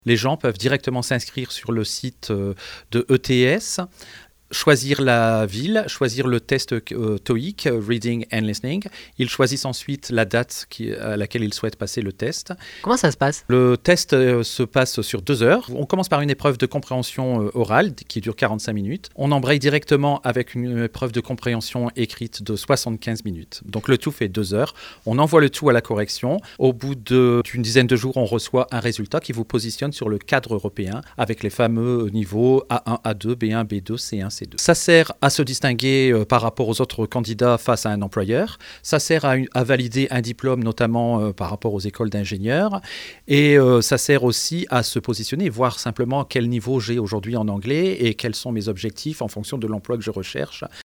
Les gens peuvent directement s'inscrire sur le site de ETS, choisir la ville, choisir le test TOEIC, Reading and Listening. Ils choisissent ensuite la date à laquelle ils souhaitent passer le test. Comment ça se passe ? Le test se passe sur 2 heures. On commence par une épreuve de compréhension orale qui dure 45 minutes. On embraye directement avec une épreuve de compréhension écrite de 75 minutes. Donc le tout fait 2 heures. On envoie le tout à la correction. Au bout d'une dizaine de jours, on reçoit un résultat qui vous positionne sur le cadre européen avec les fameux niveaux A1, A2, B1, B2, C1, C2. Ça sert à se distinguer par rapport aux autres candidats face à un employeur. Ça sert à valider un diplôme, notamment par rapport aux écoles d'ingénieurs. Et ça sert aussi à se positionner, voir simplement quel niveau j'ai aujourd'hui en anglais et quels sont mes objectifs en fonction de l'emploi que je recherche